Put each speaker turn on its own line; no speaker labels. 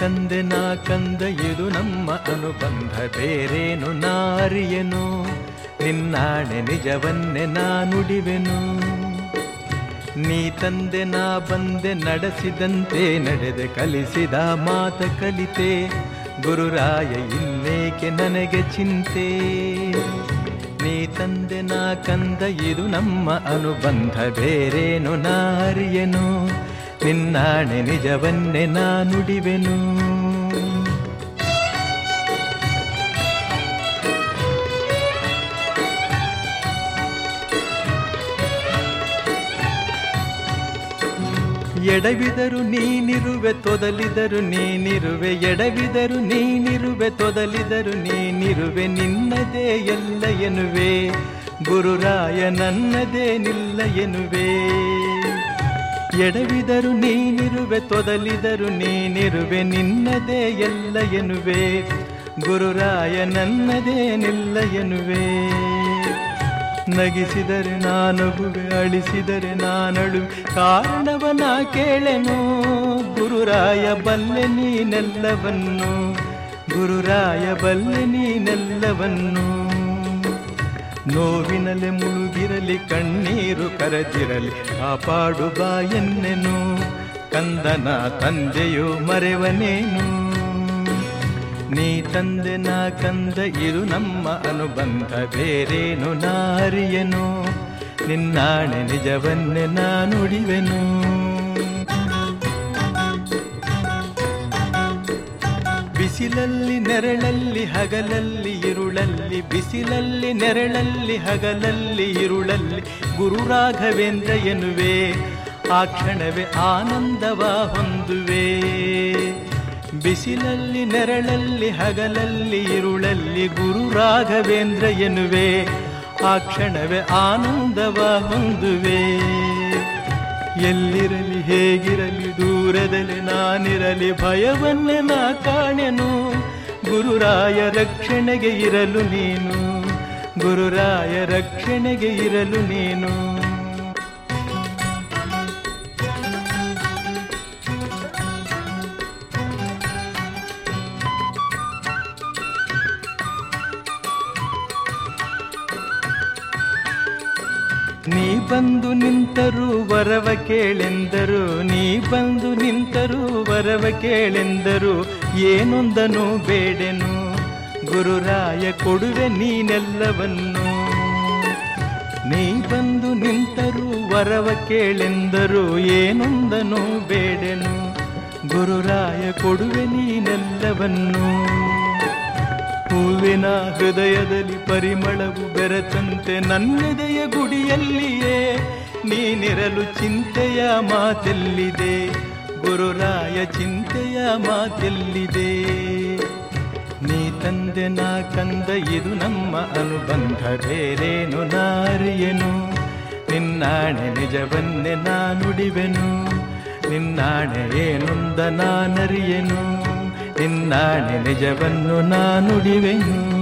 ತಂದೆ ನಾ ಕಂದ ಇದು ನಮ್ಮ ಅನುಬಂಧ ಬೇರೇನು ನಾರಿಯನು ನಿನ್ನಾಣೆ ನಿಜವನ್ನೇ ನಾ ನುಡಿವೆನು. ನೀ ತಂದೆ ನಾ ಬಂದೆ ನಡೆಸಿದಂತೆ ನಡೆದೆ ಕಲಿಸಿದ ಮಾತ ಕಲಿತೆ ಗುರುರಾಯ ಇನ್ನೇಕೆ ನನಗೆ ಚಿಂತೆ. ನೀ ತಂದೆ ನಾ ಕಂದ ಇದು ನಮ್ಮ ಅನುಬಂಧ ಬೇರೇನು ನಾರಿಯನು ನಿನ್ನಾಣೆ ನಿಜವನ್ನೇ ನಾ ನುಡಿವೆನು. ಎಡವಿದರು ನೀನಿರುವೆ ತೊದಲಿದರು ನೀನಿರುವೆ ಎಡವಿದರು ನೀನಿರುವೆ ತೊದಲಿದರು ನೀನಿರುವೆ ನಿನ್ನದೇ ಎಲ್ಲ ಎನ್ನುವೆ ಗುರುರಾಯ ನನ್ನದೇ ನಿಲ್ಲ ಎನ್ನುವೆ. ಎಡವಿದರು ನೀನಿರುವೆ ತೊದಲಿದರು ನೀನಿರುವೆ ನಿನ್ನದೇ ಎಲ್ಲ ಎನ್ನುವೆ ಗುರುರಾಯ ನನ್ನದೇ ನಿಲ್ಲ ಎನ್ನುವೆ. ನಗಿಸಿದರೆ ನಾನಗುವೆ ಅಳಿಸಿದರೆ ನಾನಳು ಕಾರಣವನ ಕೇಳೆನು ಗುರುರಾಯ ಬಲ್ಲೆ ನೀನೆಲ್ಲವನ್ನು ಗುರುರಾಯ ಬಲ್ಲೆ ನೀನೆಲ್ಲವನ್ನು. ನೋವಿನಲೆ ಮುಳುಗಿರಲಿ ಕಣ್ಣೀರು ಕರದಿರಲಿ ಕಾಪಾಡು ಬಾ ಎನ್ನೆನು ಕಂದನ ತಂದೆಯು ಮರೆವನೇನು. ನೀ ತಂದೆ ನಾ ಕಂದ ಇದು ನಮ್ಮ ಅನುಬಂಧ ಬೇರೇನು ನಾರಿಯನು ನಿನ್ನಾಣೆ ನಿಜವನ್ನೇ ನಾ ನುಡಿವೆನು. ಬಿಸಿಲಲ್ಲಿ ನೆರಳಲ್ಲಿ ಹಗಲಲ್ಲಿ ಇರುಳಲ್ಲಿ ಬಿಸಿಲಲ್ಲಿ ನೆರಳಲ್ಲಿ ಹಗಲಲ್ಲಿ ಇರುಳಲ್ಲಿ ಗುರು ರಾಘವೇಂದ್ರ ಎನ್ನುವೆ ಆ ಕ್ಷಣವೇ ಆನಂದವ ಹೊಂದುವೆ. ಬಿಸಿಲಲ್ಲಿ ನೆರಳಲ್ಲಿ ಹಗಲಲ್ಲಿ ಇರುಳಲ್ಲಿ ಗುರು ರಾಘವೇಂದ್ರ ಎನ್ನುವೆ ಆ ಕ್ಷಣವೇ ಆನಂದವ ಹೊಂದುವೆ. ಎಲ್ಲಿರಲಿ ಹೇಗಿರಲಿ ದೂರದಲ್ಲಿ ನಾನಿರಲಿ ಭಯವನ್ನೇ ನಾ ಕಾಣೆನು ಗುರುರಾಯ ರಕ್ಷಣೆಗೆ ಇರಲು ನೀನು ಗುರುರಾಯ ರಕ್ಷಣೆಗೆ ಇರಲು ನೀನು. ನೀ ಬಂದು ನಿಂತರೂ ವರವ ಕೇಳೆಂದರು ನೀ ಬಂದು ನಿಂತರೂ ವರವ ಕೇಳೆಂದರು ಏನೊಂದನು ಬೇಡೆನು ಗುರುರಾಯ ಕೊಡುವೆ ನೀನೆಲ್ಲವನ್ನು. ನೀ ಬಂದು ನಿಂತರೂ ವರವ ಕೇಳೆಂದರು ಏನೊಂದನು ಬೇಡೆನು ಗುರುರಾಯ ಕೊಡುವೆ ನೀನೆಲ್ಲವನ್ನು. ಹೂವಿನ ಹೃದಯದಲ್ಲಿ ಪರಿಮಳವು ಬೆರೆತಂತೆ ನನ್ನೆದೆಯ ಗುಡಿಯಲ್ಲಿಯೇ ನೀನಿರಲು ಚಿಂತೆಯ ಮಾತೆಲ್ಲಿದೆ ಗುರುರಾಯ ಚಿಂತೆಯ ಮಾತೆಲ್ಲಿದೆ. ನೀ ತಂದೆ ನಾ ಕಂದ ಇದು ನಮ್ಮ ಅನುಬಂಧ ಬೇರೇನು ನಾರಿಯನು ನಿನ್ನಾಣೆ ನಿಜವನ್ನೇ ನಾ ನುಡಿವೆನು ನಿನ್ನಾಣೆ ಏನೊಂದ ನಾನರಿಯೆನು ನಿನ್ನಾಣೆ ನಿಜವನ್ನು ನಾ ನುಡಿವೆನು.